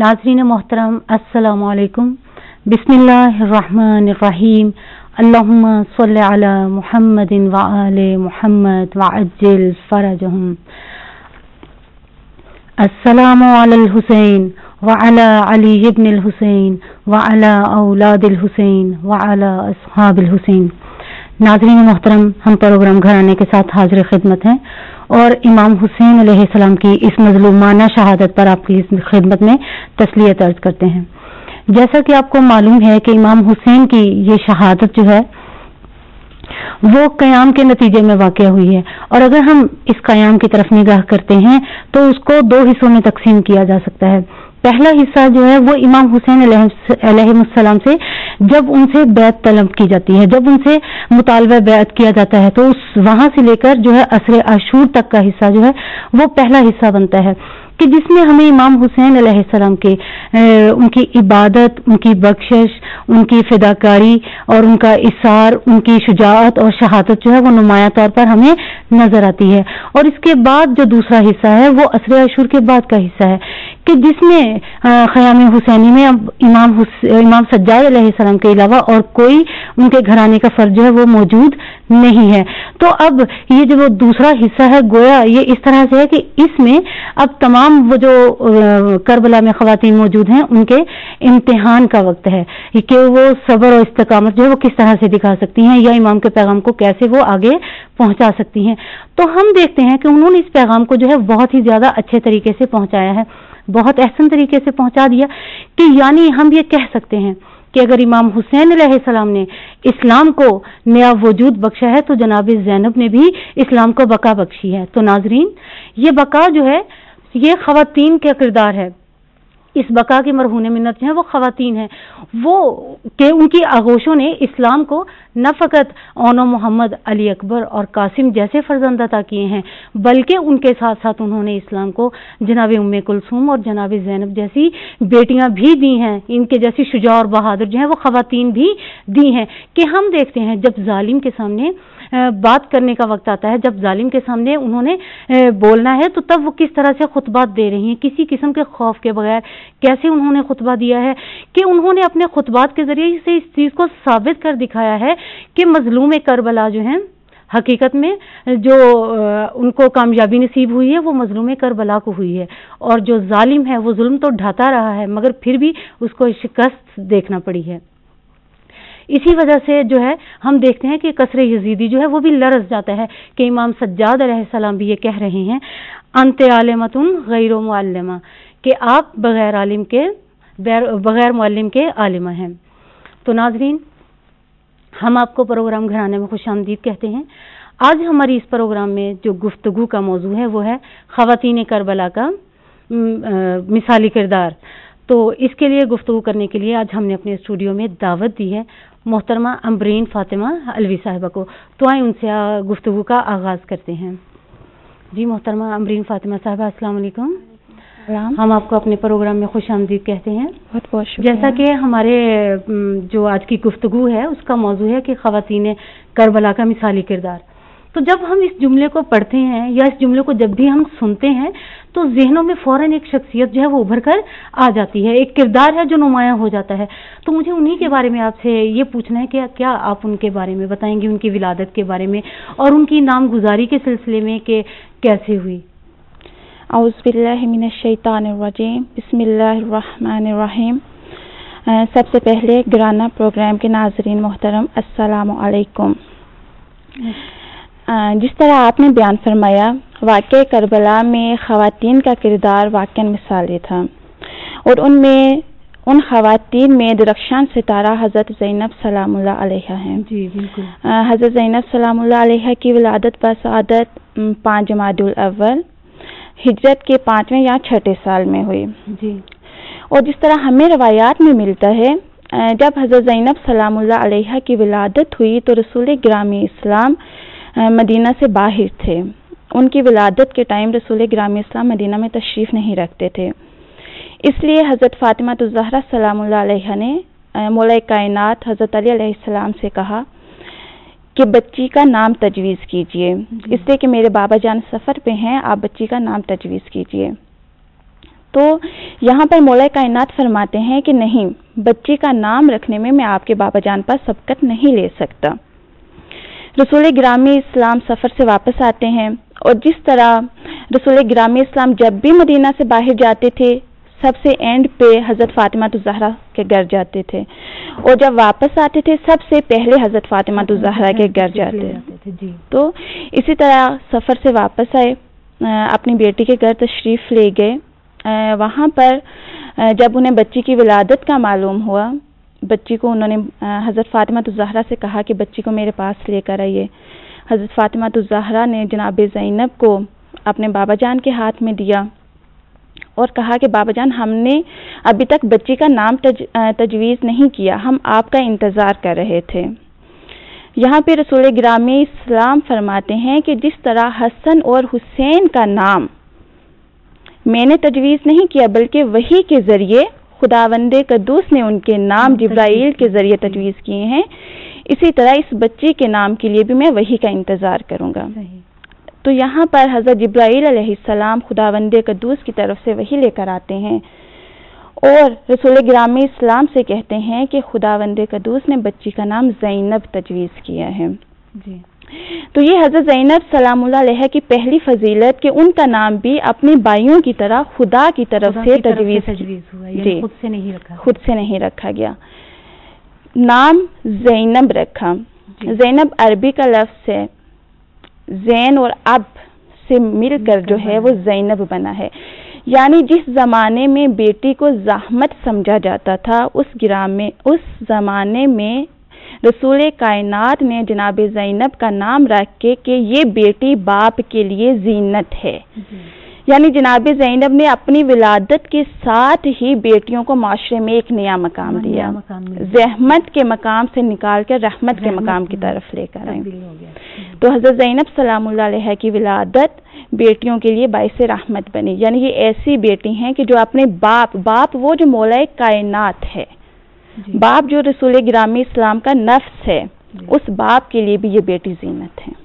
नाज़रीन मोहतरम अस्सलामु अलैकुम। बिस्मिल्लाहिर्रहमानिर्रहीम। अल्लाहुम्मा सल्लि अला मुहम्मदिन व आले मुहम्मद व अज्जिल फरजहुम। अस्सलामु अलल हुसैन व अला अली इब्निल हुसैन व अला औलादिल हुसैन व अला अस्हाबिल हुसैन। नाज़रीन मोहतरम, हम प्रोग्राम घराने के साथ हाजिर खिदमत हैं और इमाम हुसैन अलैहिस्सलाम की इस मज़लूमाना शहादत पर आपकी खिदमत में तस्लियत अर्ज करते हैं। जैसा कि आपको मालूम है कि इमाम हुसैन की ये शहादत जो है वो क़याम के नतीजे में वाक़या हुई है, और अगर हम इस क़याम की तरफ निगाह करते हैं तो उसको दो हिस्सों में तकसीम किया जा सकता है। पहला हिस्सा जो है वो इमाम हुसैन अलैहिस्सलाम से जब उनसे बैत तलब की जाती है, जब उनसे मुतालबा बैत किया जाता है, तो उस वहां से लेकर जो है असरे आशूर तक का हिस्सा जो है वो पहला हिस्सा बनता है कि जिसमें हमें इमाम हुसैन अलैहिस्सलाम के उनकी इबादत, उनकी बख्शिश, उनकी फिदाकारी और उनका इसार, उनकी शुजाअत और शहादत जो है वो नुमाया तौर पर हमें नजर आती है। और इसके बाद जो दूसरा हिस्सा है वो असरे आशूर के बाद का हिस्सा है कि जिसमें ख़याम हुसैनी में अब इमाम सज्जाद अलैहिस्सलाम के अलावा और कोई उनके घराने का फर्ज जो है वो मौजूद नहीं है। तो अब ये जो वो दूसरा हिस्सा है गोया ये इस तरह से है कि इसमें अब तमाम वो जो करबला में ख़वातीन मौजूद हैं उनके इम्तिहान का वक्त है कि वो सब्र और इस्तिकामत जो है वो किस तरह से दिखा सकती हैं या इमाम के पैगाम को कैसे वो आगे पहुंचा सकती हैं। तो हम देखते हैं कि उन्होंने इस पैगाम को जो है बहुत ही ज्यादा अच्छे तरीके से पहुंचाया है, बहुत अहसन तरीके से पहुंचा दिया कि यानी हम ये कह सकते हैं कि अगर इमाम हुसैन अलैहिस्सलाम ने इस्लाम को नया वजूद बख्शा है तो जनाब ज़ैनब ने भी इस्लाम को बका बख्शी है। तो नाजरीन, ये बका जो है ये ख़वातीन का किरदार है। इस बका की मरहून मिन्नत जो है वो ख़वातीन है, वो कि उनकी आगोशों ने इस्लाम को न फ़कत औनो मोहम्मद, अली अकबर और कासिम जैसे फर्जंद अता किए हैं, बल्कि उनके साथ साथ उन्होंने इस्लाम को जनाब उम्मे कुलसूम और जनाब ज़ैनब जैसी बेटियां भी दी हैं, इनके जैसी शुजा और बहादुर जो है वो ख़वातीन भी दी हैं। कि हम देखते हैं जब जालिम के सामने बात करने का वक्त आता है, जब जालिम के सामने उन्होंने बोलना है, तो तब वो किस तरह से खुतबात दे रही हैं, किसी किस्म के खौफ के बगैर कैसे उन्होंने खुतबा दिया है कि उन्होंने अपने खुतबात के जरिए से इस चीज़ को साबित कर दिखाया है कि मजलूम करबला जो हैं हकीकत में जो उनको कामयाबी नसीब हुई है वो मजलूम करबला को हुई है, और जो जालिम है वो जुल्म तो ढाता रहा है मगर फिर भी उसको शिकस्त देखना पड़ी है। इसी वजह से जो है हम देखते हैं कि कसरे यजीदी जो है वो भी लरज़ जाता है कि इमाम सज्जाद अलैहिस्सलाम भी ये कह रहे हैं अंत आलिमतुन गैर मुअल्लिमा, कि आप बगैर आलिम के बगैर मुअल्लिम के आलिमा हैं। तो नाजरीन, हम आपको प्रोग्राम घराने में खुशामदीद कहते हैं। आज हमारी इस प्रोग्राम में जो गुफ्तगू का मौजू है वो है ख़वातीन करबला का मिसाली किरदार। तो इसके लिए गुफ्तगू करने के लिए आज हमने अपने स्टूडियो में दावत दी है मोहतरमा अम्बरीन फातिमा अलवी साहिबा को। तो आए उनसे गुफ्तगू का आगाज़ करते हैं। जी मोहतरमा अम्बरीन फातिमा साहिबा, अस्सलाम वालेकुम। हम आपको अपने प्रोग्राम में खुशामदीद कहते हैं। बहुत बहुत शुक्रिया। जैसा कि हमारे जो आज की गुफ्तगू है उसका मौजू है कि ख़वातीन करबला का मिसाली किरदार। तो जब हम इस जुमले को पढ़ते हैं या इस जुमले को जब भी हम सुनते हैं तो जहनों में फौरन एक शख्सियत जो है वो उभर कर आ जाती है, एक किरदार है जो नुमायां हो जाता है। तो मुझे उन्हीं के बारे में आपसे ये पूछना है कि क्या आप उनके बारे में बताएंगे, उनकी विलादत के बारे में और उनकी नामगुजारी के सिलसिले में कि कैसे हुई। औज़ुबिल्लाहि मिनश्शैतानिर्रजीम, बिस्मिल्लाहिर्रहमानिर्रहीम। सबसे पहले गिराना प्रोग्राम के नाज़रीन मोहतरम, अस्सलामु अलैकुम। जिस तरह आपने बयान फरमाया, वाक़या करबला में ख़वातीन का किरदार वाक़ई मिसाली था और उनमें उन ख़वातीन में दरख्शान सितारा हज़रत ज़ैनब सलामुल्लाह अलैहा हैं। जी बिल्कुल। हज़रत ज़ैनब सलामुल्लाह अलैहा की विलादत बसादत 5 जमादुल अव्वल हिजरत के 5वें या 6ठे साल में हुई। जी। और जिस तरह हमें रवायात में मिलता है, जब हज़रत ज़ैनब सलामुल्लाह अलैहा की विलादत हुई तो रसूल गिरामी इस्लाम मदीना से बाहर थे। उनकी विलादत के टाइम रसूल गिरामी इस्लाम मदीना में तशरीफ़ नहीं रखते थे, इसलिए हज़रत फ़ातिमा ज़हरा सलामुल्लाह अलैहा ने मौला कायनात हज़रत अली अलैहिस्सलाम से कहा कि बच्ची का नाम तजवीज़ कीजिए, इसलिए कि मेरे बाबा जान सफ़र पे हैं, आप बच्ची का नाम तजवीज़ कीजिए। تو یہاں پر مولا کائنات فرماتے ہیں کہ نہیں، بچے کا نام رکھنے میں آپ کے بابا جان پر سبقت نہیں لے سکتا۔ رسول گرامی اسلام سفر سے واپس آتے ہیں، اور جس طرح رسول گرامی اسلام جب بھی مدینہ سے باہر جاتے تھے سب سے اینڈ پہ حضرت فاطمہ الزہرا کے گھر جاتے تھے، اور جب واپس آتے تھے سب سے پہلے حضرت فاطمہ الزہرا کے گھر جاتے تھے۔ تو اسی طرح سفر سے واپس آئے، اپنی بیٹی کے گھر تشریف لے گئے۔ وہاں پر جب انہیں بچی کی ولادت کا معلوم ہوا، بچی کو انہوں نے حضرت فاطمہ الزہرا سے کہا کہ بچی کو میرے پاس لے کر آئیے۔ حضرت فاطمہ الزہرا نے جناب زینب کو اپنے بابا جان کے ہاتھ میں دیا اور کہا کہ بابا جان، ہم نے ابھی تک بچی کا نام تجویز نہیں کیا، ہم آپ کا انتظار کر رہے تھے۔ یہاں پہ رسول گرامی اسلام فرماتے ہیں کہ جس طرح حسن اور حسین کا نام میں نے تجویز نہیں کیا بلکہ وحی کے ذریعے خداوند قدوس نے ان کے نام جبرائیل کے ذریعے تجویز کیے ہیں، اسی طرح اس بچے کے نام کے لیے بھی میں وحی کا انتظار کروں گا۔ تو یہاں پر حضرت جبرائیل علیہ السلام خداوند قدوس کی طرف سے وحی لے کر آتے ہیں اور رسول گرامی اسلام سے کہتے ہیں کہ خداوند قدوس نے بچی کا نام زینب تجویز کیا ہے۔ جی، تو یہ حضرت زینب سلام اللہ علیہ کی پہلی فضیلت کہ ان کا نام بھی اپنے بھائیوں کی طرح خدا کی طرف سے تجویز ہوا، یعنی خود سے نہیں رکھا گیا۔ نام زینب رکھا۔ زینب عربی کا لفظ ہے، زین اور اب سے مل کر جو ہے وہ زینب بنا ہے، یعنی جس زمانے میں بیٹی کو زحمت سمجھا جاتا تھا اس زمانے میں رسول کائنات نے جناب زینب کا نام رکھ کے کہ یہ بیٹی باپ کے لیے زینت ہے، یعنی جناب زینب نے اپنی ولادت کے ساتھ ہی بیٹیوں کو معاشرے میں ایک نیا مقام دیا، زحمت کے مقام سے نکال کر رحمت کے مقام کی طرف لے کر آئے۔ تو حضرت زینب سلام اللہ علیہ کی ولادت بیٹیوں کے لیے باعث رحمت بنی، یعنی یہ ایسی بیٹی ہیں کہ جو اپنے باپ وہ جو مولا کائنات ہے، باپ جو رسول گرامی اسلام کا نفس ہے، اس باپ کے لیے بھی یہ بیٹی زینت ہے۔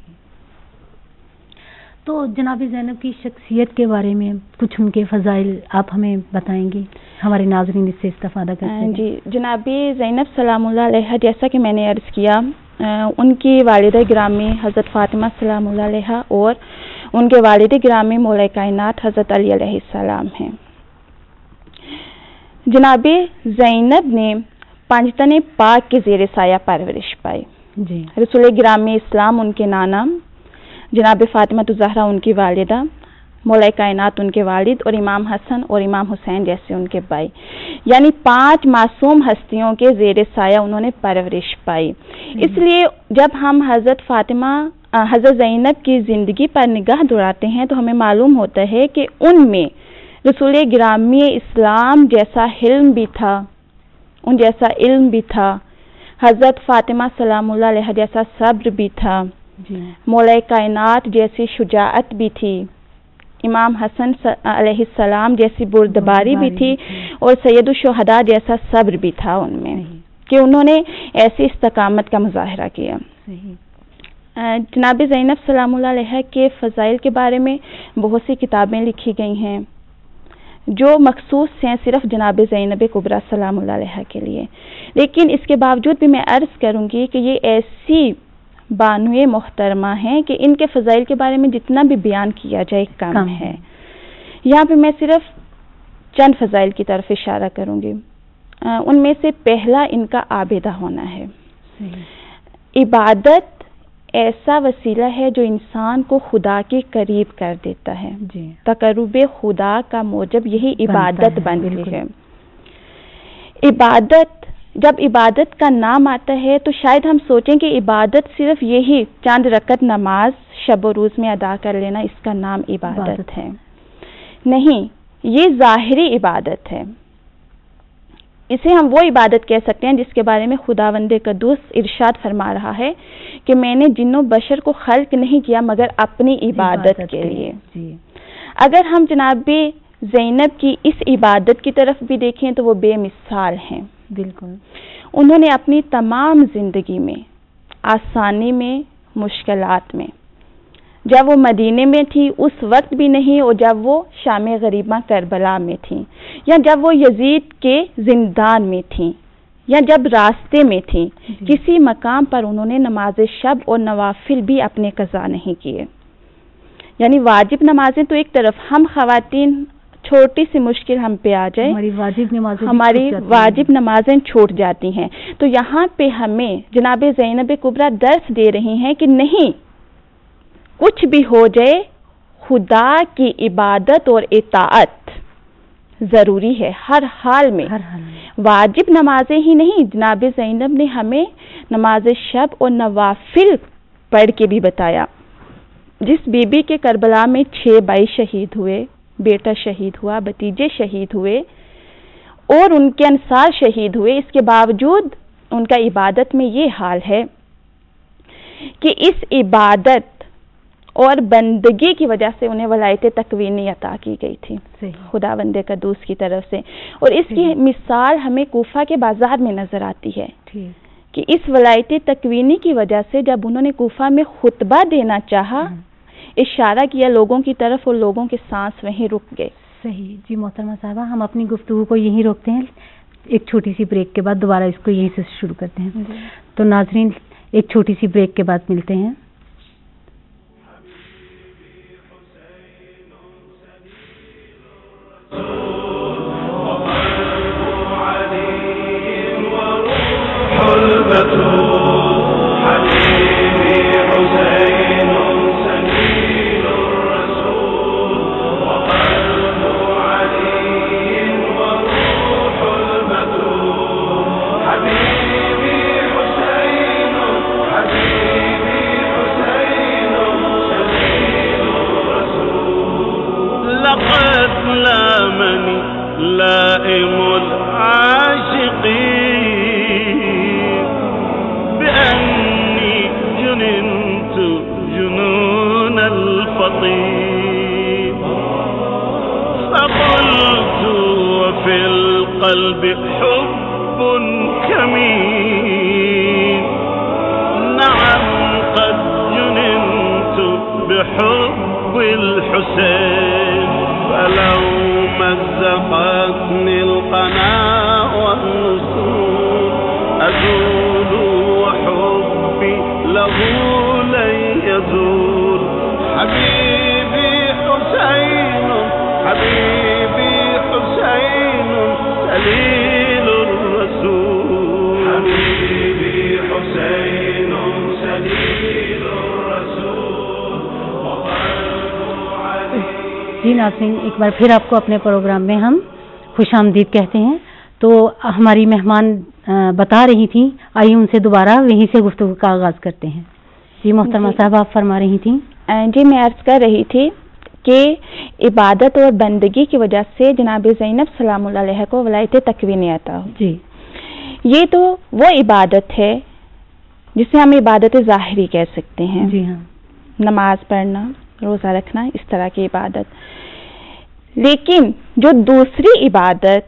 تو جناب زینب کی شخصیت کے بارے میں کچھ ان کے فضائل آپ ہمیں بتائیں گی، ہمارے ناظرین اس سے استفادہ کرتے ہیں؟ جی، جناب زینب سلام اللہ علیہ جیسا کہ میں نے عرض کیا، ان کی والدہ گرامی حضرت فاطمہ سلام اللہ علیہ اور ان کے والد گرامی مولا کائنات حضرت علی علیہ السلام ہیں۔ جناب زینب نے پنجتن پاک کے زیر سایہ پرورش پائی۔ جی، رسول گرامی اسلام ان کے نانا، جناب فاطمہ الزہرا ان کی والدہ، مولا کائنات ان کے والد، اور امام حسن اور امام حسین جیسے ان کے بھائی، یعنی 5 معصوم ہستیوں کے زیر سایہ انہوں نے پرورش پائی۔ اس لیے جب ہم حضرت زینب کی زندگی پر نگاہ دوڑاتے ہیں تو ہمیں معلوم ہوتا ہے کہ ان میں رسول گرامی اسلام جیسا حلم بھی تھا، ان جیسا علم بھی تھا، حضرت فاطمہ سلام اللہ علیہ جیسا صبر بھی تھا، مولا کائنات جیسی شجاعت بھی تھی، امام حسن علیہ السلام جیسی بردباری بھی تھی، اور سید الشہداء جیسا صبر بھی تھا ان میں کہ انہوں نے ایسی استقامت کا مظاہرہ کیا۔ جناب زینب سلام اللہ علیہ کے فضائل کے بارے میں بہت سی کتابیں لکھی گئی ہیں جو مخصوص ہیں صرف جناب زینب کبریٰ سلام اللہ علیہ کے لیے، لیکن اس کے باوجود بھی میں عرض کروں گی کہ یہ ایسی بانوئے محترمہ ہیں کہ ان کے فضائل کے بارے میں جتنا بھی بیان کیا جائے کم ہے۔ یہاں پہ میں صرف چند فضائل کی طرف اشارہ کروں گی۔ ان میں سے پہلا ان کا عابدہ ہونا ہے۔ عبادت ایسا وسیلہ ہے جو انسان کو خدا کے قریب کر دیتا ہے، تقرب خدا کا موجب یہی عبادت بنتی ہے۔ جب عبادت کا نام آتا ہے تو شاید ہم سوچیں کہ عبادت صرف یہی چند رکعت نماز شب و روز میں ادا کر لینا، اس کا نام عبادت ہے۔ نہیں، یہ ظاہری عبادت ہے۔ اسے ہم وہ عبادت کہہ سکتے ہیں جس کے بارے میں خداوند قدوس ارشاد فرما رہا ہے کہ میں نے جن و بشر کو خلق نہیں کیا مگر اپنی عبادت کے لیے۔ اگر ہم جناب زینب کی اس عبادت کی طرف بھی دیکھیں تو وہ بے مثال ہیں۔ بالکل، انہوں نے اپنی تمام زندگی میں، آسانی میں، مشکلات میں، جب وہ مدینے میں تھی اس وقت بھی نہیں، اور جب وہ شام غریبہ کربلا میں تھیں، یا جب وہ یزید کے زندان میں تھیں، یا جب راستے میں تھیں، کسی مقام پر انہوں نے نماز شب اور نوافل بھی اپنے قضا نہیں کیے. یعنی واجب نمازیں تو ایک طرف، ہم خواتین چھوٹی سی مشکل ہم پہ آ جائے ہماری واجب نمازیں چھوٹ جاتی ہیں. تو یہاں پہ ہمیں جناب زینب کبریٰ درس دے رہی ہیں کہ نہیں، کچھ بھی ہو جائے خدا کی عبادت اور اطاعت ضروری ہے ہر حال میں. واجب نمازیں ہی نہیں، جناب زینب نے ہمیں نماز شب اور نوافل پڑھ کے بھی بتایا. جس بی بی کے کربلا میں 6 بھائی شہید ہوئے، بیٹا شہید ہوا، بھتیجے شہید ہوئے اور ان کے انصار شہید ہوئے، اس کے باوجود ان کا عبادت میں یہ حال ہے کہ اس عبادت اور بندگی کی وجہ سے انہیں ولایت تکوینی عطا کی گئی تھی خداوند قدوس کی طرف سے. اور اس کی مثال ہمیں کوفہ کے بازار میں نظر آتی ہے کہ اس ولایت تکوینی کی وجہ سے جب انہوں نے کوفہ میں خطبہ دینا چاہا، اشارہ کیا لوگوں کی طرف اور لوگوں کے سانس وہیں رک گئے. صحیح جی محترمہ صاحبہ، ہم اپنی گفتگو کو یہیں روکتے ہیں، ایک چھوٹی سی بریک کے بعد دوبارہ اس کو یہیں سے شروع کرتے ہیں. تو ناظرین ایک چھوٹی سی بریک کے بعد ملتے ہیں. جی ناظرین، ایک بار پھر آپ کو اپنے پروگرام میں ہم خوش آمدید کہتے ہیں. تو ہماری مہمان بتا رہی تھیں، آئیے ان سے دوبارہ وہیں سے گفتگو کا آغاز کرتے ہیں. جی محترمہ صاحب، آپ فرما رہی تھیں. جی میں عرض کر رہی تھی کہ عبادت اور بندگی کی وجہ سے جناب زینب سلام اللہ علیہ کو ولایت تکوینی عطا ہو. جی یہ تو وہ عبادت ہے جسے ہم عبادت ظاہری کہہ سکتے ہیں. جی ہاں، نماز پڑھنا، روزہ رکھنا، اس طرح کی عبادت. لیکن جو دوسری عبادت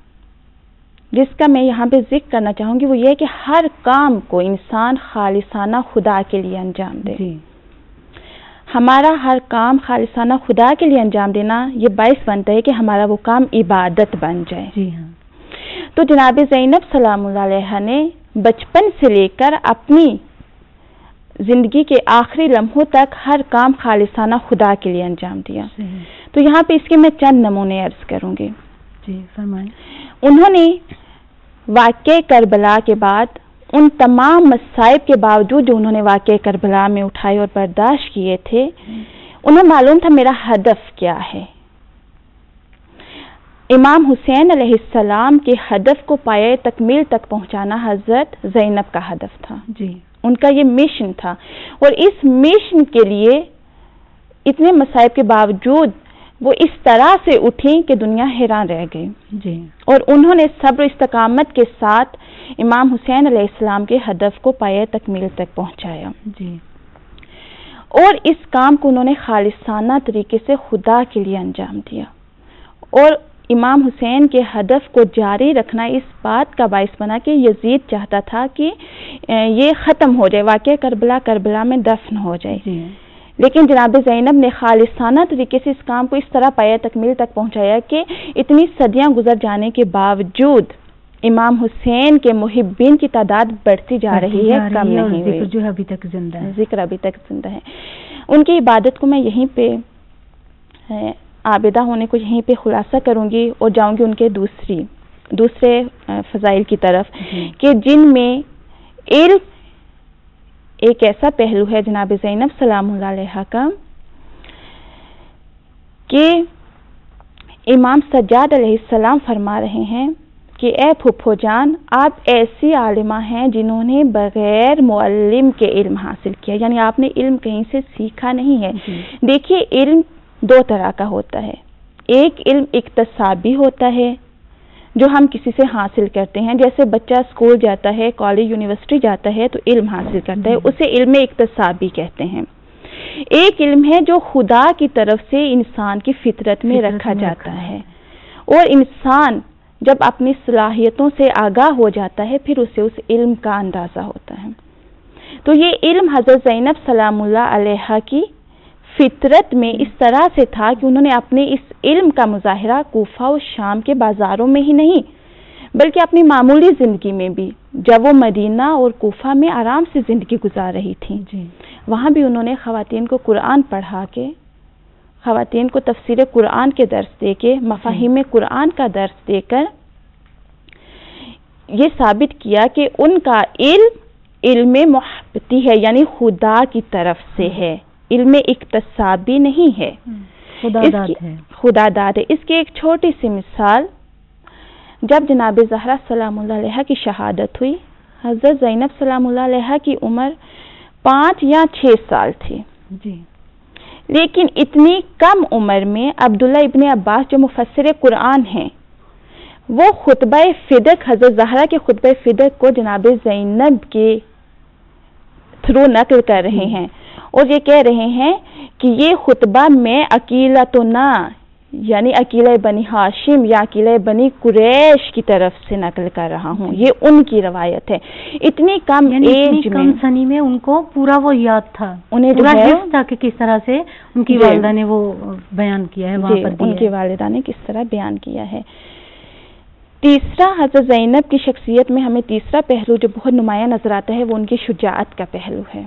جس کا میں یہاں پہ ذکر کرنا چاہوں گی وہ یہ ہے کہ ہر کام کو انسان خالصانہ خدا کے لیے انجام دے. جی ہمارا ہر کام خالصانہ خدا کے لیے انجام دینا یہ باعث بنتا ہے کہ ہمارا وہ کام عبادت بن جائے. جی ہاں. تو جناب زینب سلام اللہ علیہ نے بچپن سے لے کر اپنی زندگی کے آخری لمحوں تک ہر کام خالصانہ خدا کے لیے انجام دیا. تو یہاں پہ اس کے میں چند نمونے عرض کروں گی. جی فرمائیں. انہوں نے واقعہ کربلا کے بعد ان تمام مصائب کے باوجود جو انہوں نے واقعہ کربلا میں اٹھائے اور برداشت کیے تھے، انہیں معلوم تھا میرا ہدف کیا ہے. امام حسین علیہ السلام کے ہدف کو پایۂ تکمیل تک پہنچانا حضرت زینب کا ہدف تھا. جی ان کا یہ مشن تھا، اور اس مشن کے لیے اتنے مصائب کے باوجود وہ اس طرح سے اٹھیں کہ دنیا حیران رہ گئی. جی اور انہوں نے صبر و استقامت کے ساتھ امام حسین علیہ السلام کے ہدف کو پایۂ تکمیل تک پہنچایا. جی اور اس کام کو انہوں نے خالصانہ طریقے سے خدا کے لیے انجام دیا. اور امام حسین کے ہدف کو جاری رکھنا اس بات کا باعث بنا کہ یزید چاہتا تھا کہ یہ ختم ہو جائے، واقعہ کربلا میں دفن ہو جائے. جی لیکن جناب زینب نے خالصانہ طریقے سے اس کام کو اس طرح پایہ تکمیل تک پہنچایا کہ اتنی صدیاں گزر جانے کے باوجود امام حسین کے محبین کی تعداد بڑھتی جا رہی ہے، کم نہیں ہوئی، جو ہے ابھی تک زندہ ہے، ذکر ابھی تک زندہ ہے۔ ان کی عبادت کو میں یہیں پہ عابدہ ہونے کو یہیں پہ خلاصہ کروں گی اور جاؤں گی ان کے دوسرے فضائل کی طرف کہ جن میں علم ایک ایسا پہلو ہے جناب زینب سلام اللہ علیہا کا کہ امام سجاد علیہ السلام فرما رہے ہیں کہ اے پھپھو جان، آپ ایسی عالمہ ہیں جنہوں نے بغیر معلم کے علم حاصل کیا، یعنی آپ نے علم کہیں سے سیکھا نہیں ہے۔ دیکھیے علم دو طرح کا ہوتا ہے، ایک علم اکتسابی ہوتا ہے جو ہم کسی سے حاصل کرتے ہیں، جیسے بچہ اسکول جاتا ہے، کالج یونیورسٹی جاتا ہے تو علم حاصل کرتا ہے، اسے علم اکتسابی کہتے ہیں۔ ایک علم ہے جو خدا کی طرف سے انسان کی فطرت میں رکھا جاتا ہے، اور انسان جب اپنی صلاحیتوں سے آگاہ ہو جاتا ہے پھر اسے اس علم کا اندازہ ہوتا ہے۔ تو یہ علم حضرت زینب سلام اللہ علیہا کی فطرت میں اس طرح سے تھا کہ انہوں نے اپنے اس علم کا مظاہرہ کوفہ و شام کے بازاروں میں ہی نہیں بلکہ اپنی معمولی زندگی میں بھی، جب وہ مدینہ اور کوفہ میں آرام سے زندگی گزار رہی تھیں، وہاں بھی انہوں نے خواتین کو قرآن پڑھا کے، خواتین کو تفسیر قرآن کے درس دے کے، مفاہیم قرآن کا درس دے کر یہ ثابت کیا کہ ان کا علم محبتی ہے، یعنی خدا کی طرف سے ہے، علم اکتسابی نہیں ہے، خدا داد ہے۔ اس کی ایک چھوٹی سی مثال، جب جناب زہرا سلام اللہ علیہا کی شہادت ہوئی، حضرت زینب سلام اللہ علیہا کی عمر 5 یا 6 سال تھی، لیکن اتنی کم عمر میں عبداللہ ابن عباس جو مفسر قرآن ہیں وہ خطبہ فدق، حضرت زہرا کے خطبہ فدق کو جناب زینب کے تھرو نقل کر رہے ہیں اور یہ کہہ رہے ہیں کہ یہ خطبہ میں عقیلتنا، یعنی عقیلہ بنی ہاشم یا عقیلہ بنی قریش کی طرف سے نقل کر رہا ہوں، یہ ان کی روایت ہے۔ اتنی کم ایج میں، کم سنی میں ان کو پورا وہ یاد تھا، انہیں جو ہے تھا کہ کس طرح سے ان کی والدہ نے وہ بیان کیا ہے، وہاں پر ان کی والدہ نے کس طرح بیان کیا ہے۔ تیسرا، حضرت زینب کی شخصیت میں ہمیں تیسرا پہلو جو بہت نمایاں نظر آتا ہے وہ ان کی شجاعت کا پہلو ہے۔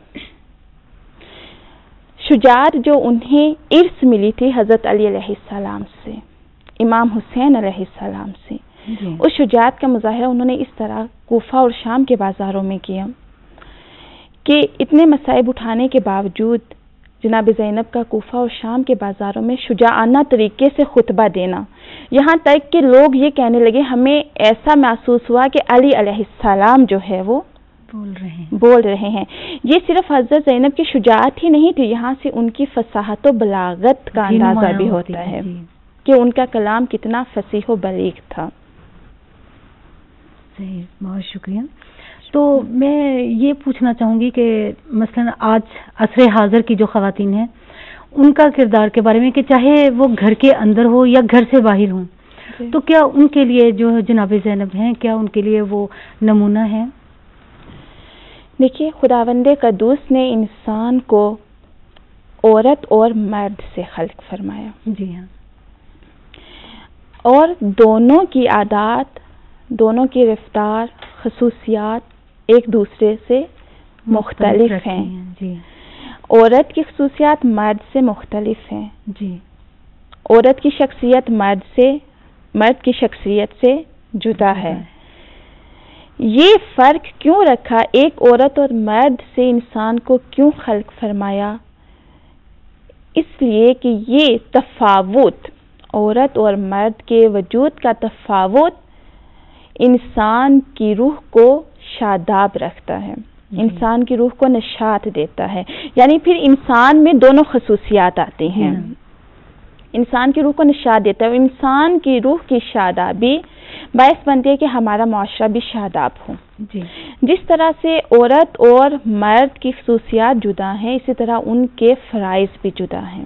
شجاعت جو انہیں ارث ملی تھی حضرت علی علیہ السلام سے، امام حسین علیہ السلام سے، اس شجاعت کا مظاہرہ انہوں نے اس طرح کوفہ اور شام کے بازاروں میں کیا کہ اتنے مصائب اٹھانے کے باوجود جناب زینب کا کوفہ اور شام کے بازاروں میں شجاعانہ طریقے سے خطبہ دینا، یہاں تک کہ لوگ یہ کہنے لگے، ہمیں ایسا محسوس ہوا کہ علی علیہ السلام جو ہے وہ بول رہے ہیں۔ یہ صرف حضرت زینب کی شجاعت ہی نہیں تھی، یہاں سے ان کی فصاحت و بلاغت کا اندازہ بھی ہوتا ہے کہ ان کا کلام کتنا فصیح و بلیغ تھا۔ صحیح، بہت شکریہ۔ تو میں یہ پوچھنا چاہوں گی کہ مثلا آج عصر حاضر کی جو خواتین ہیں ان کا کردار کے بارے میں، کہ چاہے وہ گھر کے اندر ہو یا گھر سے باہر ہوں، تو کیا ان کے لیے جو جناب زینب ہیں، کیا ان کے لیے وہ نمونہ ہے؟ دیکھیے، خداوند قدوس نے انسان کو عورت اور مرد سے خلق فرمایا، جی ہاں، اور دونوں کی عادات، دونوں کی رفتار، خصوصیات ایک دوسرے سے مختلف ہیں، جی۔ عورت کی خصوصیات مرد سے مختلف ہیں، جی۔ عورت کی شخصیت مرد کی شخصیت سے جدا ہے۔ یہ فرق کیوں رکھا، ایک عورت اور مرد سے انسان کو کیوں خلق فرمایا؟ اس لیے کہ یہ تفاوت، عورت اور مرد کے وجود کا تفاوت انسان کی روح کو شاداب رکھتا ہے، انسان کی روح کو نشاط دیتا ہے، یعنی پھر انسان میں دونوں خصوصیات آتی ہیں، انسان کی روح کو نشاط دیتا ہے، انسان کی روح کی شادابی باعث بنتی ہے کہ ہمارا معاشرہ بھی شاداب ہو۔ جس طرح سے عورت اور مرد کی خصوصیات جدا ہیں، اسی طرح ان کے فرائض بھی جدا ہیں۔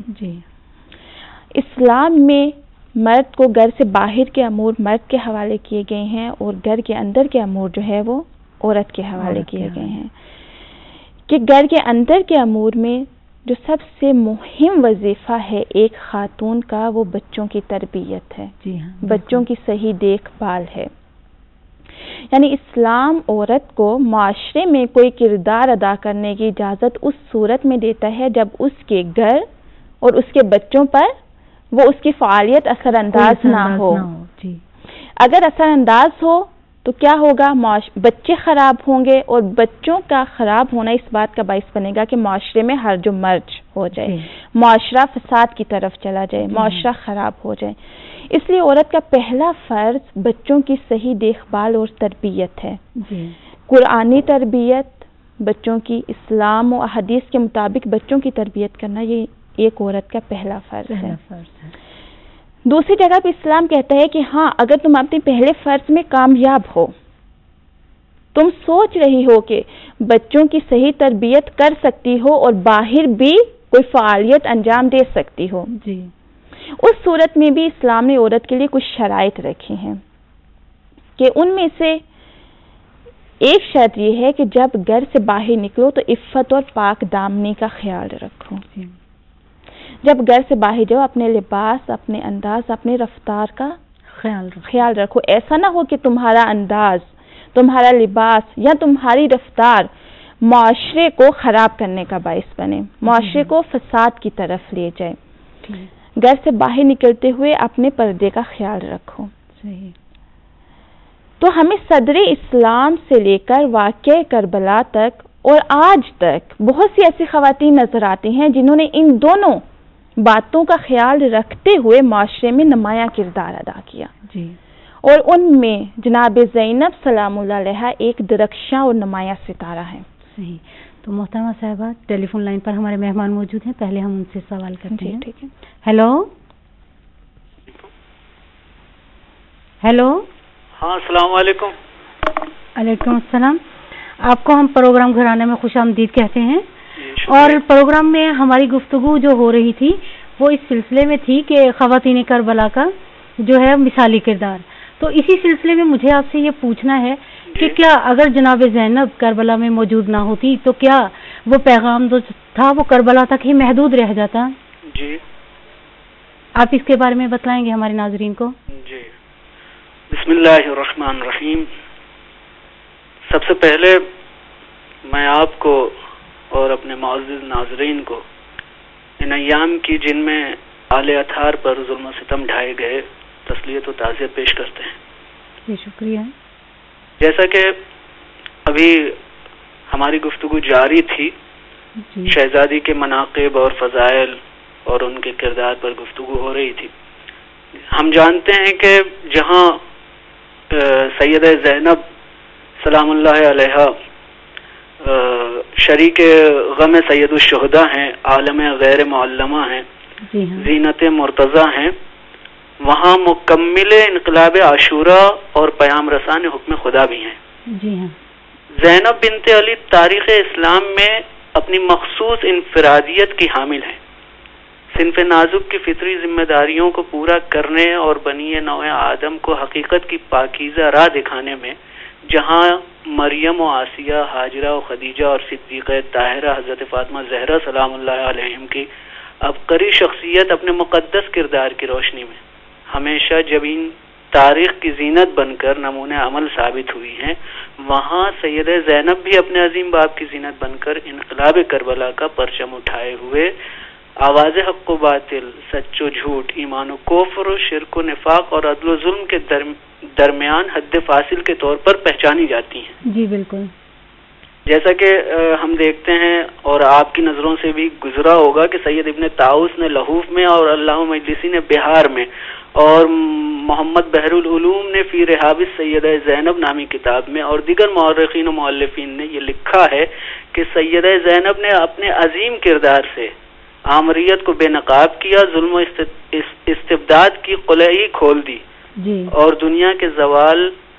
اسلام میں مرد کو گھر سے باہر کے امور مرد کے حوالے کیے گئے ہیں اور گھر کے اندر کے امور جو ہے وہ عورت کے حوالے کیے گئے ہیں، کہ گھر کے اندر کے امور میں جو سب سے مہم وظیفہ ہے ایک خاتون کا وہ بچوں کی تربیت ہے. جی ہاں, بچوں کی صحیح دیکھ بھال ہے. یعنی اسلام عورت کو معاشرے میں کوئی کردار ادا کرنے کی اجازت اس صورت میں دیتا ہے جب اس کے گھر اور اس کے بچوں پر وہ اس کی فعالیت اثر انداز نہ ہو. جی. اگر اثر انداز ہو تو کیا ہوگا؟ بچے خراب ہوں گے، اور بچوں کا خراب ہونا اس بات کا باعث بنے گا کہ معاشرے میں ہرج و مرج ہو جائے، معاشرہ فساد کی طرف چلا جائے، معاشرہ خراب ہو جائے. اس لیے عورت کا پہلا فرض بچوں کی صحیح دیکھ بھال اور تربیت ہے. قرآنی تربیت بچوں کی، اسلام و احادیث کے مطابق بچوں کی تربیت کرنا، یہ ایک عورت کا پہلا فرض ہے. دوسری جگہ پہ اسلام کہتا ہے کہ ہاں، اگر تم اپنے پہلے فرض میں کامیاب ہو، تم سوچ رہی ہو کہ بچوں کی صحیح تربیت کر سکتی ہو اور باہر بھی کوئی فعالیت انجام دے سکتی ہو، جی، اس صورت میں بھی اسلام نے عورت کے لیے کچھ شرائط رکھی ہیں کہ ان میں سے ایک شرط یہ ہے کہ جب گھر سے باہر نکلو تو عفت اور پاک دامنی کا خیال رکھو. جب گھر سے باہر جاؤ اپنے لباس، اپنے انداز، اپنے رفتار کا خیال رکھو. ایسا نہ ہو کہ تمہارا انداز، تمہارا لباس یا تمہاری رفتار معاشرے کو خراب کرنے کا باعث بنے، معاشرے کو فساد کی طرف لے جائے. گھر سے باہر نکلتے ہوئے اپنے پردے کا خیال رکھو. صحیح. تو ہمیں صدر اسلام سے لے کر واقعہ کربلا تک اور آج تک بہت سی ایسی خواتین نظر آتی ہیں جنہوں نے ان دونوں باتوں کا خیال رکھتے ہوئے معاشرے میں نمایاں کردار ادا کیا. جی. اور ان میں جناب زینب سلام اللہ علیہا ایک درخشاں اور نمایاں ستارہ ہے. صحیح. تو محترمہ صاحبہ، ٹیلی فون لائن پر ہمارے مہمان موجود ہیں، پہلے ہم ان سے سوال کرتے ہیں. ٹھیک ہے. ہیلو. ہیلو. ہاں، السلام علیکم. وعلیکم السلام. آپ کو ہم پروگرام گھرانے میں خوش آمدید کہتے ہیں. اور پروگرام میں ہماری گفتگو جو ہو رہی تھی وہ اس سلسلے میں تھی کہ خواتین کربلا کا جو ہے مثالی کردار. تو اسی سلسلے میں مجھے آپ سے یہ پوچھنا ہے کہ کیا اگر جناب زینب کربلا میں موجود نہ ہوتی تو کیا وہ پیغام جو تھا وہ کربلا تک ہی محدود رہ جاتا؟ جی. آپ اس کے بارے میں بتلائیں گے ہمارے ناظرین کو؟ جی. بسم اللہ الرحمن الرحیم. سب سے پہلے میں آپ کو اور اپنے معزز ناظرین کو ان ایام کی جن میں آل اطہار پر ظلم و ستم ڈھائے گئے تسلیت و تعزیت پیش کرتے ہیں. جی، شکریہ. جیسا کہ ابھی ہماری گفتگو جاری تھی، شہزادی کے مناقب اور فضائل اور ان کے کردار پر گفتگو ہو رہی تھی. ہم جانتے ہیں کہ جہاں سیدہ زینب سلام اللہ علیہا شریک غم سید الشہداء ہیں، عالم غیر معلمہ ہیں، زینت مرتضی ہیں، وہاں مکمل انقلاب عاشوراء اور پیام رسان حکم خدا بھی ہیں. جی ہاں. زینب بنت علی تاریخ اسلام میں اپنی مخصوص انفرادیت کی حامل ہیں. صنف نازک کی فطری ذمہ داریوں کو پورا کرنے اور بنی نوع آدم کو حقیقت کی پاکیزہ راہ دکھانے میں جہاں مریم و آسیہ، ہاجرہ و خدیجہ اور صدیقہ طاہرہ حضرت فاطمہ زہرا سلام اللہ علیہم کی عبقری شخصیت اپنے مقدس کردار کی روشنی میں ہمیشہ جبین تاریخ کی زینت بن کر نمونہ عمل ثابت ہوئی ہیں، وہاں سیدہ زینب بھی اپنے عظیم باپ کی زینت بن کر انقلاب کربلا کا پرچم اٹھائے ہوئے آواز حق و باطل، سچ و جھوٹ، ایمان و کفر، شرک و نفاق اور عدل و ظلم کے درمیان حد فاصل کے طور پر پہچانی جاتی ہیں. جی بالکل. جیسا کہ ہم دیکھتے ہیں اور آپ کی نظروں سے بھی گزرا ہوگا کہ سید ابن طاؤس نے لہوف میں اور علامہ مجلسی نے بہار میں اور محمد بحر العلوم نے فی رحاب سیدہ زینب نامی کتاب میں اور دیگر مورخین و مؤلفین نے یہ لکھا ہے کہ سیدہ زینب نے اپنے عظیم کردار سے آمریت کو بے نقاب کیا، ظلم و استبداد کی قلعی کھول دی اور دنیا کے زوال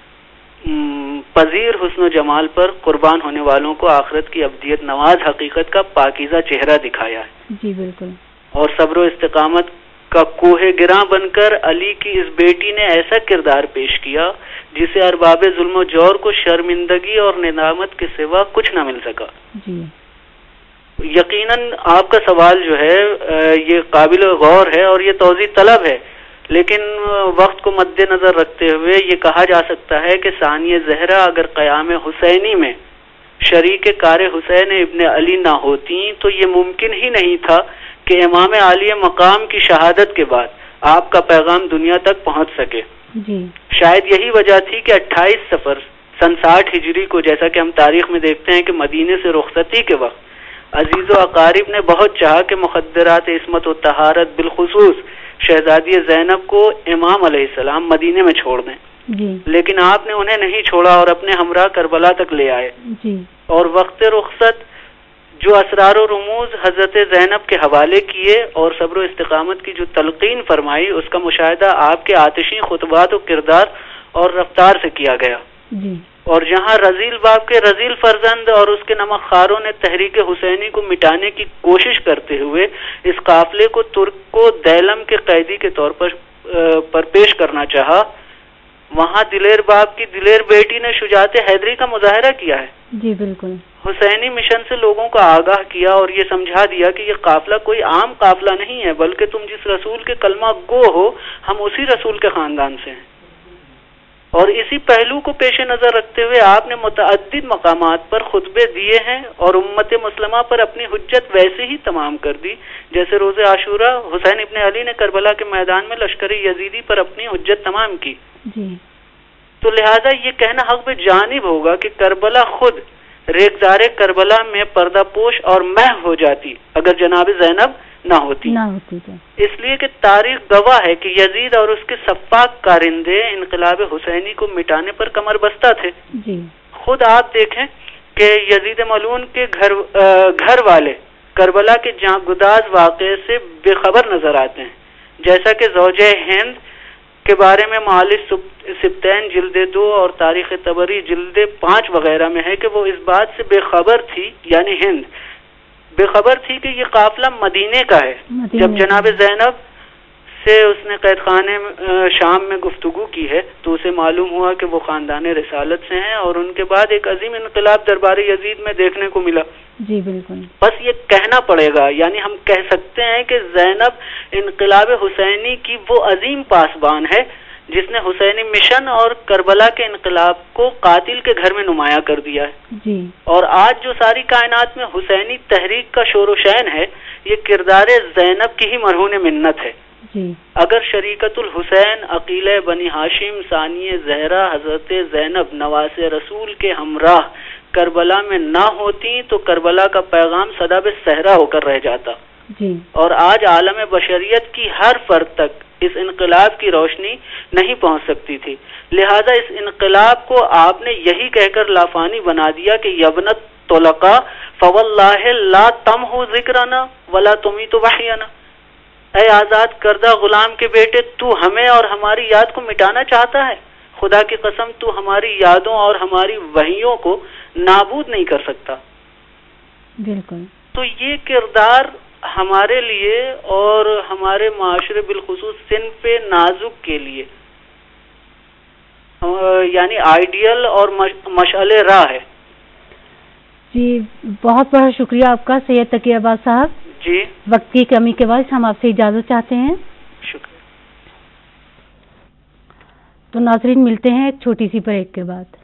پذیر حسن و جمال پر قربان ہونے والوں کو آخرت کی ابدیت نواز حقیقت کا پاکیزہ چہرہ دکھایا ہے. جی بالکل. اور صبر و استقامت کا کوہ گراں بن کر علی کی اس بیٹی نے ایسا کردار پیش کیا جسے ارباب ظلم و جور کو شرمندگی اور ندامت کے سوا کچھ نہ مل سکا. جی. یقیناً آپ کا سوال جو ہے یہ قابل غور ہے اور یہ توضیح طلب ہے، لیکن وقت کو مد نظر رکھتے ہوئے یہ کہا جا سکتا ہے کہ ثانیہ زہرا اگر قیام حسینی میں شریک کار حسین ابن علی نہ ہوتی تو یہ ممکن ہی نہیں تھا کہ امام عالی مقام کی شہادت کے بعد آپ کا پیغام دنیا تک پہنچ سکے. شاید یہی وجہ تھی کہ 28 صفر سن 60 ہجری کو، جیسا کہ ہم تاریخ میں دیکھتے ہیں کہ مدینے سے رخصتی کے وقت عزیز و اقارب نے بہت چاہا کہ مخدرات عصمت و طہارت بالخصوص شہزادی زینب کو امام علیہ السلام مدینے میں چھوڑ دیں، لیکن آپ نے انہیں نہیں چھوڑا اور اپنے ہمراہ کربلا تک لے آئے. اور وقت رخصت جو اسرار و رموز حضرت زینب کے حوالے کیے اور صبر و استقامت کی جو تلقین فرمائی، اس کا مشاہدہ آپ کے آتشی خطبات و کردار اور رفتار سے کیا گیا. اور جہاں رذیل باپ کے رذیل فرزند اور اس کے نمک خاروں نے تحریک حسینی کو مٹانے کی کوشش کرتے ہوئے اس قافلے کو ترک کو دیلم کے قیدی کے طور پر پیش کرنا چاہا، وہاں دلیر باپ کی دلیر بیٹی نے شجاعت حیدری کا مظاہرہ کیا ہے. جی بالکل. حسینی مشن سے لوگوں کو آگاہ کیا اور یہ سمجھا دیا کہ یہ قافلہ کوئی عام قافلہ نہیں ہے، بلکہ تم جس رسول کے کلمہ گو ہو ہم اسی رسول کے خاندان سے ہیں. اور اسی پہلو کو پیش نظر رکھتے ہوئے آپ نے متعدد مقامات پر خطبے دیے ہیں اور امت مسلمہ پر اپنی حجت ویسے ہی تمام کر دی جیسے روز عاشورہ حسین ابن علی نے کربلا کے میدان میں لشکر یزیدی پر اپنی حجت تمام کی. تو لہذا یہ کہنا حق بجانب ہوگا کہ کربلا خود ریگزار کربلا میں پردہ پوش اور محو ہو جاتی اگر جناب زینب نہ ہوتی. اس لیے کہ تاریخ گواہ ہے کہ یزید اور اس کے سفاک کارندے انقلاب حسینی کو مٹانے پر کمر بستہ تھے. خود آپ دیکھیں کہ یزید ملعون کے گھر والے کربلا کے جاں گداز واقعے سے بے خبر نظر آتے ہیں، جیسا کہ زوجہ ہند کے بارے میں معالج سبتین جلد 2 اور تاریخ طبری جلد 5 وغیرہ میں ہے کہ وہ اس بات سے بے خبر تھی، یعنی ہند بے خبر تھی کہ یہ قافلہ مدینے کا ہے. جب جناب زینب سے اس نے قید خانے شام میں گفتگو کی ہے تو اسے معلوم ہوا کہ وہ خاندان رسالت سے ہیں اور ان کے بعد ایک عظیم انقلاب دربار یزید میں دیکھنے کو ملا. جی بالکل. بس یہ کہنا پڑے گا، یعنی ہم کہہ سکتے ہیں کہ زینب انقلاب حسینی کی وہ عظیم پاسبان ہے جس نے حسینی مشن اور کربلا کے انقلاب کو قاتل کے گھر میں نمایاں کر دیا ہے. اور آج جو ساری کائنات میں حسینی تحریک کا شور و شین ہے یہ کردار زینب کی ہی مرہون منت ہے. اگر شریکت الحسین عقیلہ بنی ہاشم ثانیہ زہرا حضرت زینب نواس رسول کے ہمراہ کربلا میں نہ ہوتی تو کربلا کا پیغام صدا صحرا ہو کر رہ جاتا. اور آج عالم بشریت کی ہر فرد تک اس انقلاب کی روشنی نہیں پہنچ سکتی تھی. لہذا اس انقلاب کو آپ نے یہی کہہ کر لافانی بنا دیا کہ یبنت طلقا فواللہ لا تمحو ذکرنا ولا تمیت وحینا، اے آزاد کردہ غلام کے بیٹے، تو ہمیں اور ہماری یاد کو مٹانا چاہتا ہے، خدا کی قسم تو ہماری یادوں اور ہماری وحیوں کو نابود نہیں کر سکتا. بالکل. تو یہ کردار ہمارے لیے اور ہمارے معاشرے بالخصوص صنف نازک کے لیے یعنی آئیڈیل اور مشعل راہ ہے. جی بہت بہت شکریہ آپ کا سید تقی عباس صاحب. جی وقت کی کمی کے باعث ہم آپ سے اجازت چاہتے ہیں. شکریہ. تو ناظرین ملتے ہیں ایک چھوٹی سی بریک کے بعد.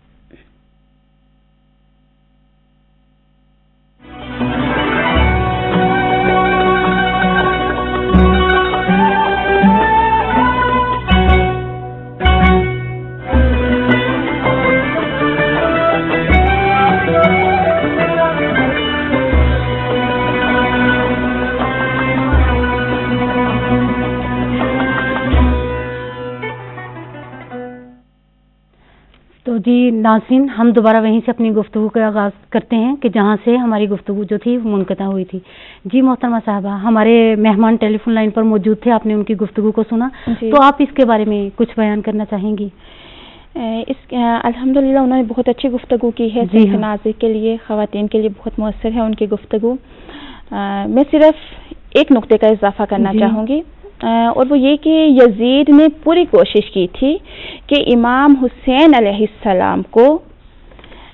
جی ناظرین ہم دوبارہ وہیں سے اپنی گفتگو کا آغاز کرتے ہیں کہ جہاں سے ہماری گفتگو جو تھی وہ منقطع ہوئی تھی. جی محترمہ صاحبہ، ہمارے مہمان ٹیلی فون لائن پر موجود تھے، آپ نے ان کی گفتگو کو سنا. تو آپ اس کے بارے میں کچھ بیان کرنا چاہیں گی؟ الحمدللہ انہوں نے بہت اچھی گفتگو کی ہے. صنف نازک کے لیے، خواتین کے لیے بہت مؤثر ہے ان کی گفتگو. میں صرف ایک نقطے کا اضافہ کرنا چاہوں گی اور وہ یہ کہ یزید نے پوری کوشش کی تھی کہ امام حسین علیہ السلام کو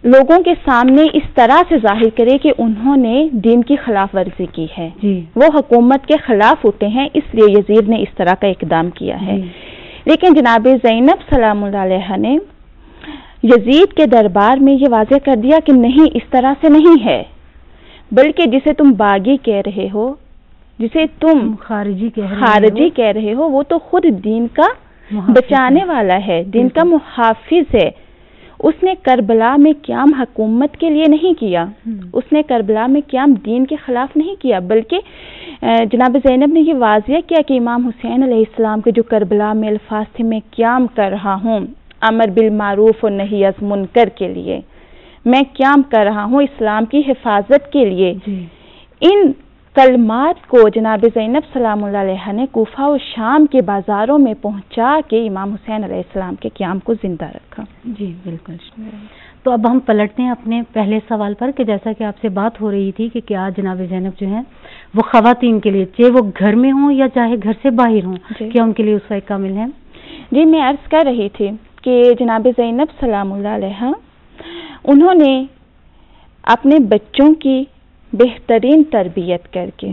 لوگوں کے سامنے اس طرح سے ظاہر کرے کہ انہوں نے دین کی خلاف ورزی کی ہے، وہ حکومت کے خلاف اٹھے ہیں، اس لیے یزید نے اس طرح کا اقدام کیا ہے۔ لیکن جناب زینب سلام اللہ علیہ نے یزید کے دربار میں یہ واضح کر دیا کہ نہیں، اس طرح سے نہیں ہے، بلکہ جسے تم باغی کہہ رہے ہو، جسے تم خارجی کہہ رہے ہو، وہ تو خود دین کا بچانے والا ہے، دین کا محافظ ہے۔ اس نے کربلا میں قیام حکومت کے لیے نہیں کیا، اس نے کربلا میں قیام دین کے خلاف نہیں کیا، بلکہ جناب زینب نے یہ واضح کیا کہ امام حسین علیہ السلام کے جو کربلا میں الفاظ تھے، میں قیام کر رہا ہوں امر بالمعروف اور نہی از منکر کے لیے، میں قیام کر رہا ہوں اسلام کی حفاظت کے لیے، ان کلمات کو جناب زینب سلام اللہ علیہ نے کوفہ و شام کے بازاروں میں پہنچا کے امام حسین علیہ السلام کے قیام کو زندہ رکھا۔ جی بالکل۔ تو اب ہم پلٹتے ہیں اپنے پہلے سوال پر کہ جیسا کہ آپ سے بات ہو رہی تھی کہ کیا جناب زینب جو ہیں وہ خواتین کے لیے، چاہے وہ گھر میں ہوں یا چاہے گھر سے باہر ہوں، کیا ان کے لیے اسوہ کامل ہے؟ جی میں عرض کر رہی تھی کہ جناب زینب سلام اللہ علیہ انہوں نے اپنے بچوں کی بہترین تربیت کر کے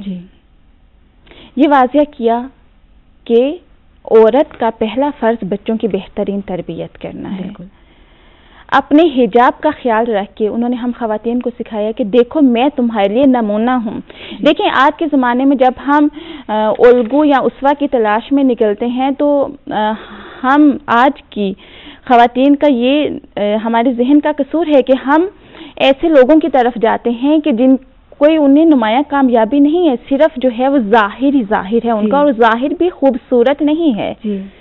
یہ واضح کیا کہ عورت کا پہلا فرض بچوں کی بہترین تربیت کرنا ہے۔ اپنے حجاب کا خیال رکھ کے انہوں نے ہم خواتین کو سکھایا کہ دیکھو میں تمہارے لیے نمونہ ہوں۔ دیکھیں آج کے زمانے میں جب ہم الگو یا اسوہ کی تلاش میں نکلتے ہیں تو ہم آج کی خواتین کا یہ ہمارے ذہن کا قصور ہے کہ ہم ایسے لوگوں کی طرف جاتے ہیں کہ جن کوئی انہیں نمایاں کامیابی نہیں ہے، صرف جو ہے وہ ظاہر ہی ظاہر ہے ان کا، اور ظاہر بھی خوبصورت نہیں ہے،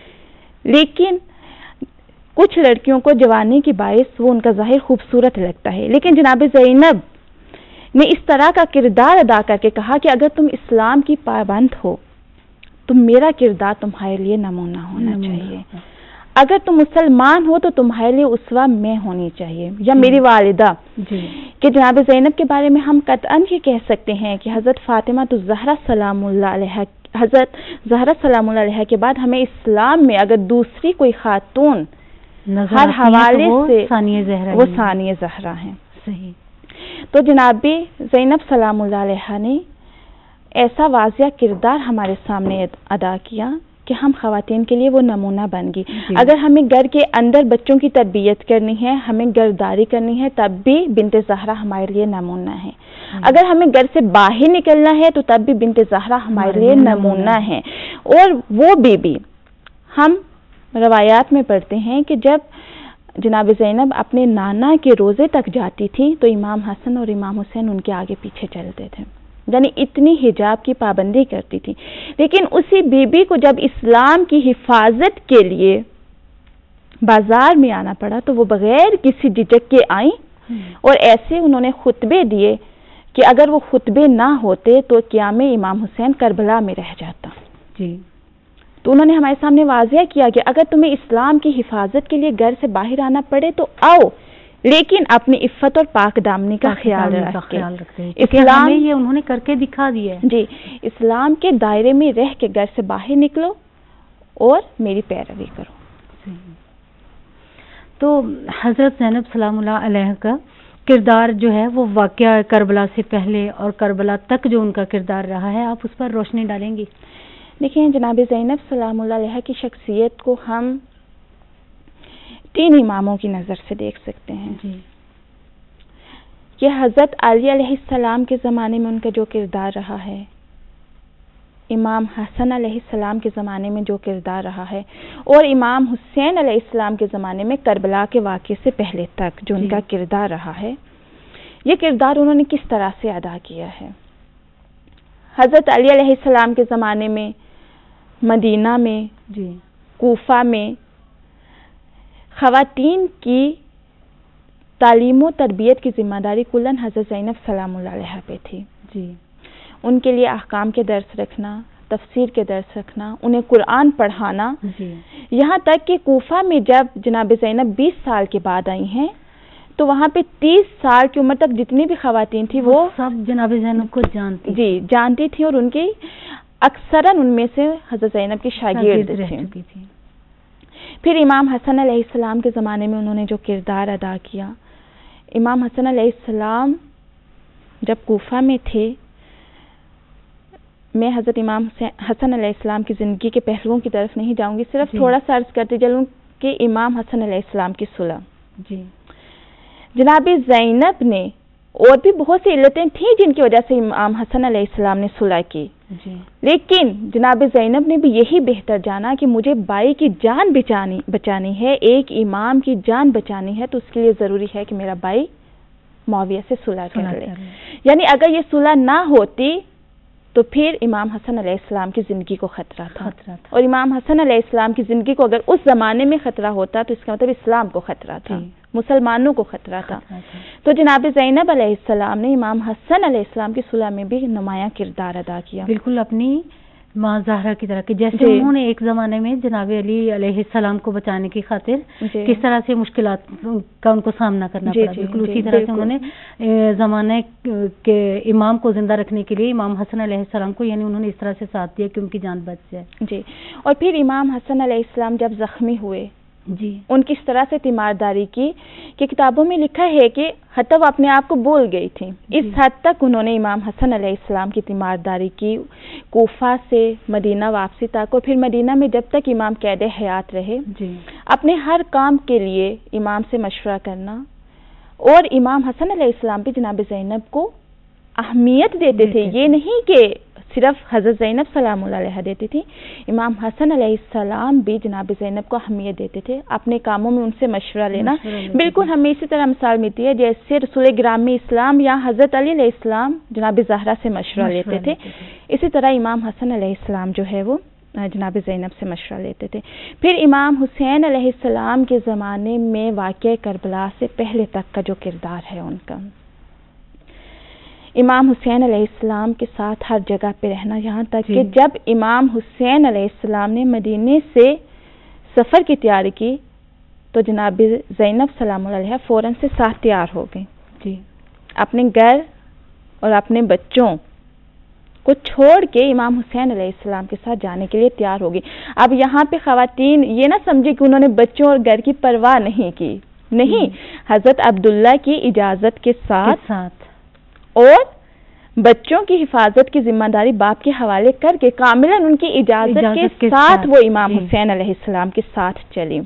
لیکن کچھ لڑکیوں کو جوانی کے باعث وہ ان کا ظاہر خوبصورت لگتا ہے۔ لیکن جناب زینب نے اس طرح کا کردار ادا کر کے کہا کہ اگر تم اسلام کی پابند ہو تو میرا کردار تمہارے لیے نمونہ ہونا چاہیے، اگر تم مسلمان ہو تو تمہارے لیے اسوہ میں ہونی چاہیے، یا میری والدہ کہ جناب زینب کے بارے میں ہم قطعاً یہ کہہ سکتے ہیں کہ حضرت فاطمہ الزہرا سلام اللہ علیہ، حضرت زہرا سلام اللہ علیہ کے بعد ہمیں اسلام میں اگر دوسری کوئی خاتون ہر حوالے سے وہ ثانیہ زہرا ہیں۔ صحیح۔ تو جناب زینب سلام اللہ علیہ نے ایسا واضح کردار ہمارے سامنے ادا کیا کہ ہم خواتین کے لیے وہ نمونہ بن گئی۔ اگر ہمیں گھر کے اندر بچوں کی تربیت کرنی ہے، ہمیں گھرداری کرنی ہے، تب بھی بنت زہرا ہمارے لیے نمونہ ہے۔ اگر ہمیں گھر سے باہر نکلنا ہے تو تب بھی بنت زہرا ہمارے لیے نمونہ ہے۔ اور وہ بھی ہم روایات میں پڑھتے ہیں کہ جب جناب زینب اپنے نانا کے روزے تک جاتی تھی تو امام حسن اور امام حسین ان کے آگے پیچھے چلتے تھے، یعنی اتنی حجاب کی پابندی کرتی تھی۔ لیکن اسی بی بی کو جب اسلام کی حفاظت کے لیے بازار میں آنا پڑا تو وہ بغیر کسی جھجک کے آئیں، اور ایسے انہوں نے خطبے دیے کہ اگر وہ خطبے نہ ہوتے تو قیام امام حسین کربلا میں رہ جاتا۔ تو انہوں نے ہمارے سامنے واضح کیا کہ اگر تمہیں اسلام کی حفاظت کے لیے گھر سے باہر آنا پڑے تو آؤ، لیکن اپنی عفت اور پاک دامنی کا خیال رکھتے ہیں۔ اسلام یہ انہوں نے کر کے دکھا دیا ہے۔ جی، اسلام کے دائرے میں رہ کے گھر سے باہر نکلو اور میری پیروی کرو۔ تو حضرت زینب سلام اللہ علیہ کا کردار جو ہے وہ واقعہ کربلا سے پہلے اور کربلا تک جو ان کا کردار رہا ہے، آپ اس پر روشنی ڈالیں گی؟ دیکھیں جناب زینب سلام اللہ علیہ کی شخصیت کو ہم 3 اماموں کی نظر سے دیکھ سکتے ہیں کہ حضرت علی علیہ السلام کے زمانے میں ان کا جو کردار رہا ہے، امام حسن علیہ السلام کے زمانے میں جو کردار رہا ہے، اور امام حسین علیہ السلام کے زمانے میں کربلا کے واقعے سے پہلے تک جو ان کا کردار رہا ہے، یہ کردار انہوں نے کس طرح سے ادا کیا ہے۔ حضرت علی علیہ السلام کے زمانے میں مدینہ میں، کوفہ میں خواتین کی تعلیم و تربیت کی ذمہ داری کلاً حضرت زینب سلام اللہ علیہ پہ تھی۔ ان کے لیے احکام کے درس رکھنا، تفسیر کے درس رکھنا، انہیں قرآن پڑھانا، یہاں تک کہ کوفہ میں جب جناب زینب 20 سال کے بعد آئی ہیں تو وہاں پہ 30 سال کی عمر تک جتنی بھی خواتین تھی وہ سب جناب زینب کو جانتی جانتی تھی، اور ان کی اکثراً ان میں سے حضرت زینب کی شاگرد تھی۔ پھر امام حسن علیہ السلام کے زمانے میں انہوں نے جو کردار ادا کیا، امام حسن علیہ السلام جب کوفہ میں تھے، میں حضرت امام حسن علیہ السلام کی زندگی کے پہلوؤں کی طرف نہیں جاؤں گی، صرف تھوڑا سا عرض کرتے چلوں کہ امام حسن علیہ السلام کی صلح، جی جناب زینب نے، اور بھی بہت سی علتیں تھیں جن کی وجہ سے امام حسن علیہ السلام نے صلح کی، جی لیکن جناب زینب نے بھی یہی بہتر جانا کہ مجھے بائی کی جان بچانی ہے، ایک امام کی جان بچانی ہے، تو اس کے لیے ضروری ہے کہ میرا بھائی معاویہ سے صلح کر لے. یعنی اگر یہ صلح نہ ہوتی تو پھر امام حسن علیہ السلام کی زندگی کو خطرہ تھا، اور امام حسن علیہ السلام کی زندگی کو اگر اس زمانے میں خطرہ ہوتا تو اس کا مطلب اسلام کو خطرہ تھا، مسلمانوں کو خطرہ تھا. تو جناب زینب علیہ السلام نے امام حسن علیہ السلام کی صلح میں بھی نمایاں کردار ادا کیا، بالکل اپنی ماں زہرا کی طرح، کہ جیسے انہوں نے ایک زمانے میں جناب علی علیہ السلام کو بچانے کی خاطر کس طرح سے مشکلات کا ان کو سامنا کرنا پڑا، بالکل اسی طرح سے انہوں نے زمانے کے امام کو زندہ رکھنے کے لیے امام حسن علیہ السلام کو، یعنی انہوں نے اس طرح سے ساتھ دیا کہ ان کی جان بچ جائے. جی اور پھر امام حسن علیہ السلام جب زخمی ہوئے، جی ان کی اس طرح سے تیمارداری کی کہ کتابوں میں لکھا ہے کہ حتیٰ وہ اپنے آپ کو بھول گئی تھی، اس حد تک انہوں نے امام حسن علیہ السلام کی تیمارداری کی، کوفہ سے مدینہ واپسی تک، اور پھر مدینہ میں جب تک امام قید حیات رہے، جی اپنے ہر کام کے لیے امام سے مشورہ کرنا، اور امام حسن علیہ السلام بھی جناب زینب کو اہمیت دیتے تھے. یہ نہیں کہ صرف حضرت زینب سلام اللہ علیہ دیتی تھی، امام حسن علیہ السلام بھی جناب زینب کو اہمیت دیتے تھے، اپنے کاموں میں ان سے مشورہ لینا. بالکل ہمیں اسی طرح مثال ملتی ہے جیسے رسول گرامی اسلام یا حضرت علی علیہ السلام جناب زہرا سے مشورہ لیتے تھے، اسی طرح امام حسن علیہ السلام جو ہے وہ جناب زینب سے مشورہ لیتے تھے. پھر امام حسین علیہ السلام کے زمانے میں واقعہ کربلا سے پہلے تک کا جو کردار ہے ان کا، امام حسین علیہ السلام کے ساتھ ہر جگہ پہ رہنا، یہاں تک کہ جب امام حسین علیہ السلام نے مدینے سے سفر کی تیاری کی تو جناب زینب سلام اللہ علیہ فوراً سے ساتھ تیار ہو گئی، جی اپنے گھر اور اپنے بچوں کو چھوڑ کے امام حسین علیہ السلام کے ساتھ جانے کے لیے تیار ہوگی. اب یہاں پہ خواتین یہ نہ سمجھے کہ انہوں نے بچوں اور گھر کی پرواہ نہیں کی، نہیں، حضرت عبداللہ کی اجازت کے ساتھ اور بچوں کی حفاظت کی ذمہ داری باپ کے حوالے کر کے کاملاً ان کی اجازت کے ساتھ وہ امام حسین علیہ السلام کے ساتھ چلی.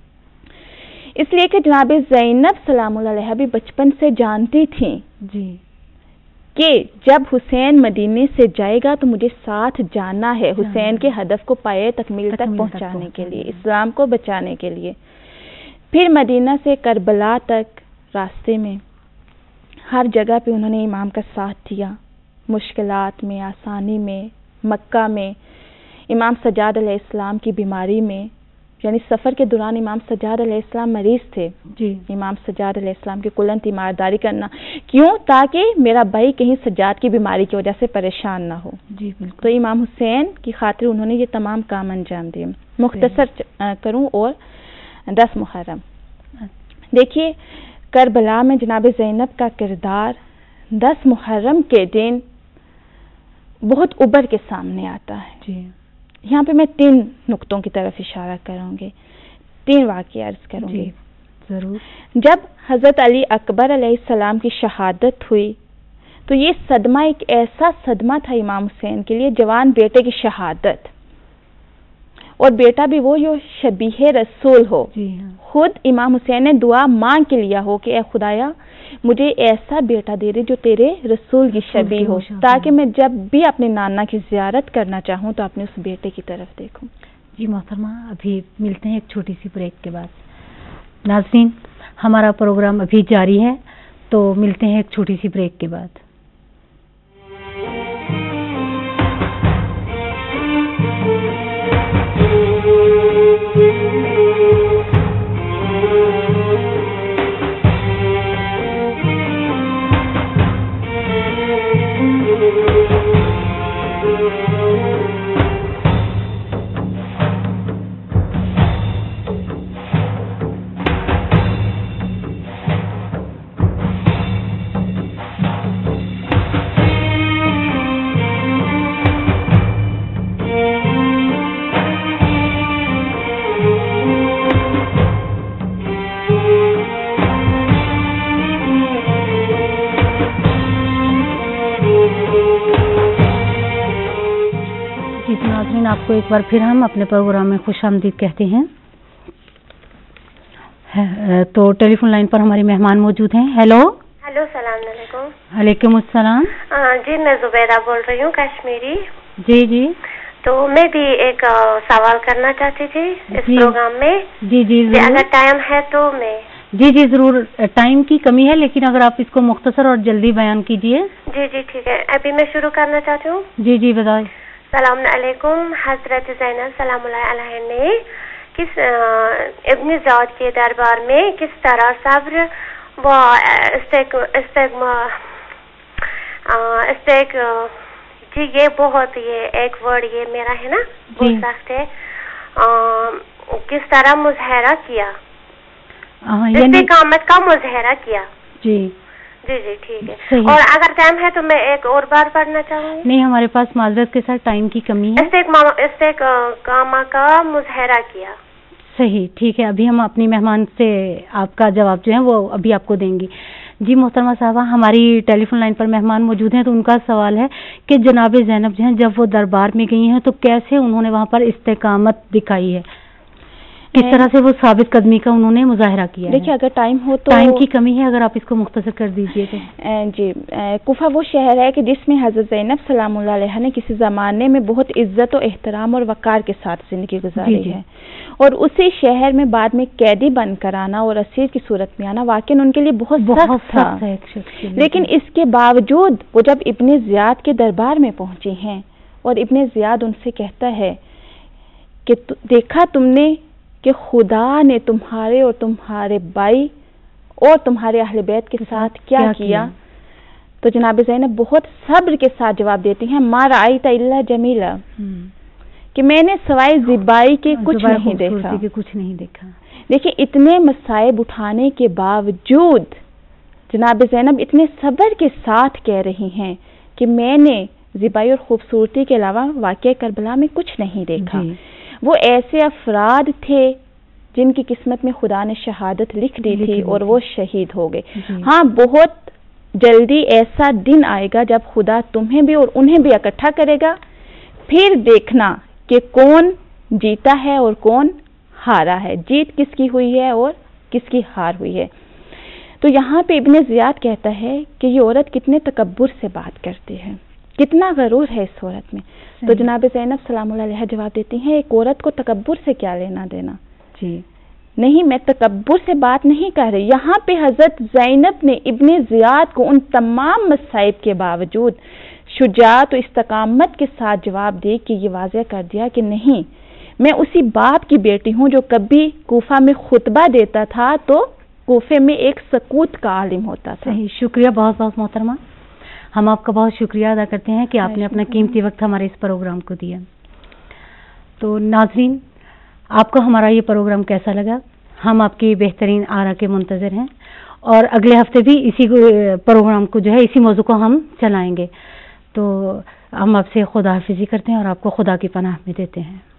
اس لیے کہ جناب زینب سلام اللہ علیہ بھی بچپن سے جانتی تھیں جی کہ جب حسین مدینے سے جائے گا تو مجھے ساتھ جانا ہے، حسین کے ہدف کو پائے تکمیل تک پہنچانے کے لیے، اسلام کو بچانے کے لیے. پھر مدینہ سے کربلا تک راستے میں ہر جگہ پہ انہوں نے امام کا ساتھ دیا، مشکلات میں، آسانی میں، مکہ میں امام سجاد علیہ السلام کی بیماری میں، یعنی سفر کے دوران امام سجاد علیہ السلام مریض تھے، جی امام سجاد علیہ السلام کی کلن تیمارداری کرنا، کیوں؟ تاکہ میرا بھائی کہیں سجاد کی بیماری کی وجہ سے پریشان نہ ہو. جی بالکل. تو امام حسین کی خاطر انہوں نے یہ تمام کام انجام دیے. مختصر کروں اور 10 محرم دیکھیے، کربلا میں جناب زینب کا کردار 10 محرم کے دن بہت ابھر کے سامنے آتا ہے. جی یہاں پہ میں 3 نقطوں کی طرف اشارہ کروں گی، 3 واقعہ عرض کروں گی. ضرور. جب حضرت علی اکبر علیہ السلام کی شہادت ہوئی تو یہ صدمہ ایک ایسا صدمہ تھا امام حسین کے لیے، جوان بیٹے کی شہادت، اور بیٹا بھی وہ جو شبیہ رسول ہو. جی ہاں. خود امام حسین نے دعا مانگ کے لیا ہو کہ اے خدایا مجھے ایسا بیٹا دے دے جو تیرے رسول کی شبیہ ہو، تاکہ میں جب بھی اپنے نانا کی زیارت کرنا چاہوں تو اپنے اس بیٹے کی طرف دیکھوں. جی محترمہ، ابھی ملتے ہیں ایک چھوٹی سی بریک کے بعد. ناظرین، ہمارا پروگرام ابھی جاری ہے، تو ملتے ہیں ایک چھوٹی سی بریک کے بعد. नाज़रीन, आपको एक बार फिर हम अपने प्रोग्राम में खुश आमदीद कहते हैं। तो टेलीफोन लाइन पर हमारे मेहमान मौजूद हैं। हेलो सलाम अलैकुम। वालेकुम अस्सलाम। जी, मैं जुबैदा बोल रही हूँ, कश्मीरी। जी जी। तो मैं भी एक सवाल करना चाहती थी इस प्रोग्राम में। जी जी जरूर। अगर टाइम है तो मैं। जी जी जरूर। टाइम की कमी है, लेकिन अगर आप इसको मुख्तसर और जल्दी बयान कीजिए। जी जी ठीक है, अभी मैं शुरू करना चाहती हूँ। जी जी बताइए। सलाम अलैकुम। हजरत ज़ैनब सलामुल्लाह अलैहा ने किस इब्न ज़ौद के दरबार में किस तरह सब्र व जी ये बहुत, ये एक वर्ड ये मेरा है ना, बोल सकते किस तरह मुज़हरा किया, इस्तिकामत का मुज़हरा किया। जी जी जी ठीक है। और अगर टाइम है तो मैं एक और बार पढ़ना चाहूँगी। नहीं, हमारे पास माजरत के साथ टाइम की कमी है। इस्तिकामा का मुज़हरा किया। सही, ठीक है। अभी हम अपनी मेहमान से आपका जवाब जो है वो अभी आपको देंगी। जी मोहतरमा साहबा, हमारी टेलीफोन लाइन पर मेहमान मौजूद हैं, तो उनका सवाल है कि जनाब ज़ैनब जो हैं जब वो दरबार में गई हैं तो कैसे उन्होंने वहाँ पर इस्तिकामत दिखाई है, किस तरह से वो साबित कदमी का उन्होंने मुजाहिरा किया है। देखिए, अगर टाइम हो तो, टाइम की कमी है, अगर आप इसको मुख्तसर कर दीजिए तो। जी, कुफा वो शहर है कि जिसमें हज़रत ज़ैनब सलामुल्लाह अलैहा ने किसी ज़माने में बहुत इज्जत और एहतराम और वक़ार के साथ ज़िंदगी गुजारी है, और उसी शहर में बाद में कैदी बनकर आना और असीर की सूरत में आना वाकई उनके लिए बहुत सख्त था। लेकिन इसके बावजूद वो जब इब्ने ज़ियाद के दरबार में पहुंची हैं और इब्ने ज़ियाद उनसे कहता है कि देखा तुमने कि खुदा ने तुम्हारे और तुम्हारे भाई और तुम्हारे अहले बैत के साथ क्या किया, तो जनाब ज़ैनब बहुत सब्र के साथ जवाब देती हैं, मा राइता इल्ला जमीला, कि मैंने सवाए ज़िबाई के कुछ नहीं देखा। देखिए, इतने मसाइब उठाने के बावजूद जनाब ज़ैनब इतने सब्र के साथ कह रही हैं कि मैंने ज़िबाई और खूबसूरती के अलावा वाक़या करबला में कुछ नहीं देखा। वो ऐसे अफराद थे जिनकी किस्मत में खुदा ने शहादत लिख दी थी और वो शहीद हो गए। हाँ, बहुत जल्दी ऐसा दिन आएगा जब खुदा तुम्हें भी और उन्हें भी इकट्ठा करेगा, फिर देखना कि कौन जीता है और कौन हारा है, जीत किसकी हुई है और किसकी हार हुई है। तो यहाँ पे इब्ने ज़ियाद कहता है कि ये औरत कितने तकब्बुर से बात करती है, कितना गरूर है इस औरत में। तो जनाब ज़ैनब सलामुल्लाह अलैहा जवाब देती हैं, एक औरत को तकब्बुर से क्या लेना देना। जी नहीं, मैं तकब्बुर से बात नहीं कर रही। यहाँ पे हज़रत ज़ैनब ने इब्ने ज़ियाद को उन तमाम मसाइब के बावजूद शुजाअत और इस्तिकामत के साथ जवाब दे के ये वाज़ेह कर दिया कि नहीं, मैं उसी बाप की बेटी हूँ जो कभी कूफा में खुतबा देता था तो कूफे में एक सकूत का आलिम होता था। सही, शुक्रिया बहुत बहुत मोहतरमा। हम आपका बहुत शुक्रिया अदा करते हैं कि आपने अपना कीमती वक्त हमारे इस प्रोग्राम को दिया। तो नाज़रीन, आपको हमारा ये प्रोग्राम कैसा लगा? हम आपकी बेहतरीन आरा के मुंतज़िर हैं और अगले हफ्ते भी इसी प्रोग्राम को जो है इसी मौजू को हम चलाएंगे। तो हम आपसे खुदा हाफिज़ी करते हैं और आपको खुदा की पनाह में देते हैं।